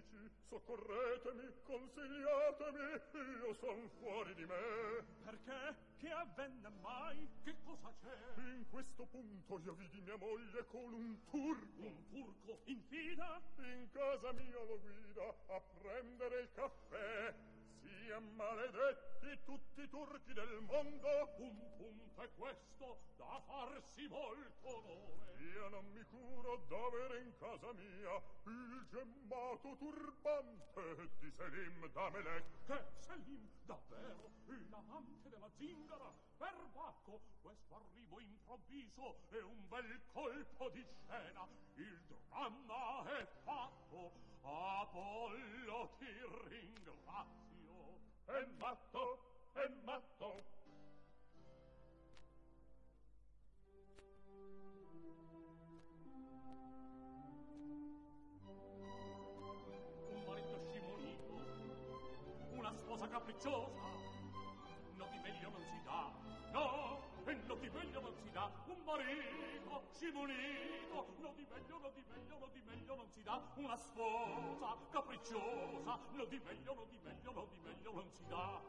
amici, soccorretemi, consigliatemi, io son fuori di me. Perché? Che avvenne mai? Che cosa c'è? In questo punto io vidi mia moglie con un turco. Un turco? In fida? In casa mia lo guida a prendere il caffè. Sia maledetti tutti i turchi del mondo. Un punto è questo da farsi molto onore. Io non mi curo d'avere in casa mia il gemmato turbante di Selim da Melek. Che Selim, davvero, l'amante della zingara? Perbacco, questo arrivo improvviso è un bel colpo di scena. Il dramma è fatto, Apollo ti ringrazio. È matto, è matto. Un marito scimunito, una sposa capricciosa, no di meglio non si dà, no, e no di meglio non si dà. Un marito scimunito, no di meglio, no di meglio, no di meglio non si dà. Una sposa capricciosa, no di meglio, no di meglio, no di meglio non si dà.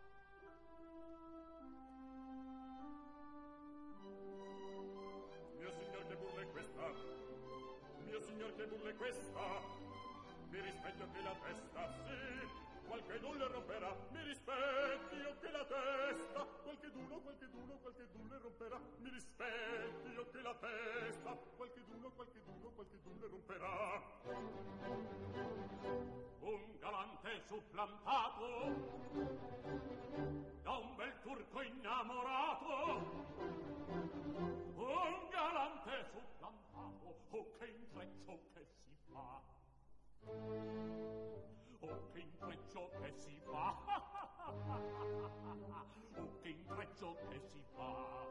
Mio signor, che burla è questa? Mio signor, che burla è questa? Mi rispetto che la testa, sì, qualcheduno le romperà. Mi rispetti io che la testa, qualcheduno le romperà. Mi rispetti io che la testa, qualcheduno le romperà. Un galante supplantato da un bel turco innamorato. Un galante supplantato, oh che intreccio che si fa. Oh che intreccio che si fa. Oh che intreccio che si fa.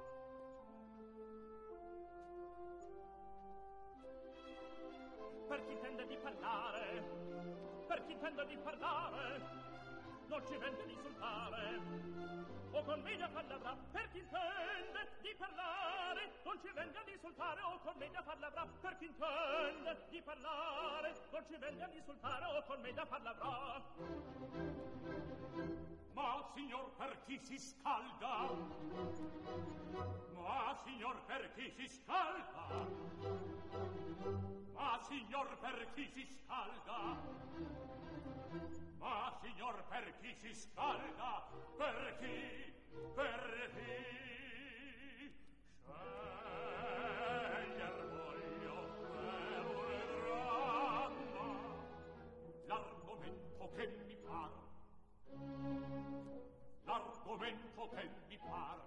Per chi intende di parlare, per chi intende di parlare, non ci vende di insultare. O con me a parlavrà, per chi intende di parlare, non ci venga ad insultare. O con me a parlavrà, per chi intende di parlare, non ci venga ad insultare. O con me a parlavrà. Ma signor, per chi si scalda? Ma signor, per chi si scalda? Ma signor, per chi si scalda? Ma signor, per chi si scalda? Per chi? Per chi? Sceglier voglio per un dramma l'argomento che mi par. L'argomento che mi par.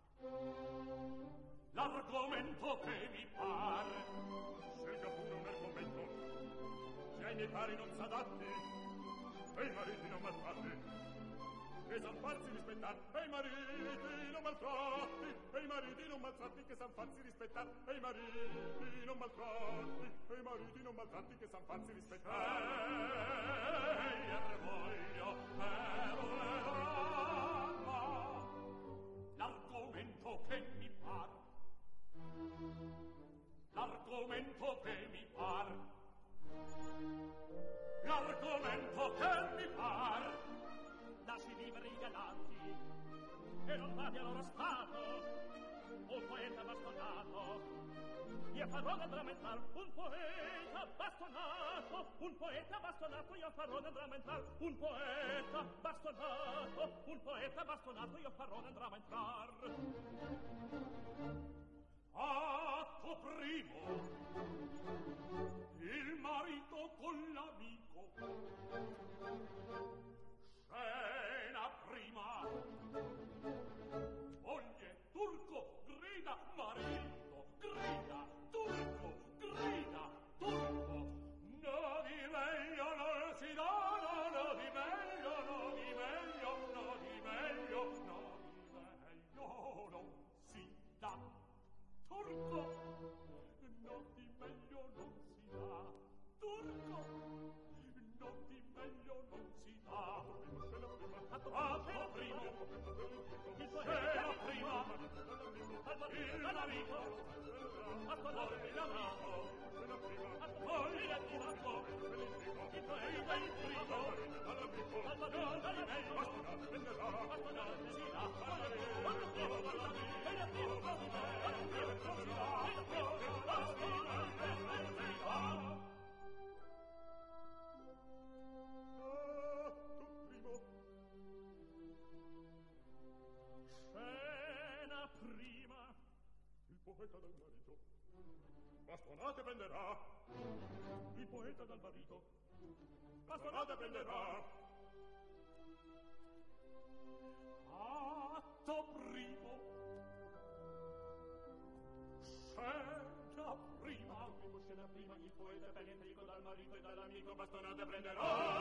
L'argomento che mi par. Scelga pure un argomento, se ai miei pari non s'adatti, e i mariti non maltratti, che san farsi rispettar, e i mariti non maltratti, e i mariti non maltratti, che san farsi rispettar, e i mariti non maltratti, e i mariti non maltratti, che san farsi rispettar. Sceglier voglio per un dramma l'argomento che mi par. L'argomento che mi par. L'argomento che mi par. Lasci vivere i galanti e non vadi al loro stato. Un poeta bastonato, io farò da drammentar. Un poeta bastonato, un poeta bastonato, io farò da drammentar. Un poeta bastonato, un poeta bastonato, io farò da drammentar. Atto primo, il marito con l'amico. Scena prima, moglie turco grida marito, grida turco, grida turco. No di meglio non si dà, no di meglio, no di meglio, no di meglio, no di meglio non si dà. Turco, no di meglio non si dà. Turco, no di meglio non si dà. Atto primo, il poeta prima, il marito, atto l'amico, atto il poeta, il poeta il primo, dall'amico, dal padrone, dal meglio, bastonate prenderà, bastonate si dà, quando primo dall'amico, e la prima bastonate, e la prima si dà, e la prima bastonate, si dà. tu primo. Scena prima, Il poeta dal marito, bastonate prenderà, il poeta dal marito, bastonate prenderà. atto primo, scena prima, Scena prima, il poeta penetrico dal marito e dall'amico, bastonate prenderà.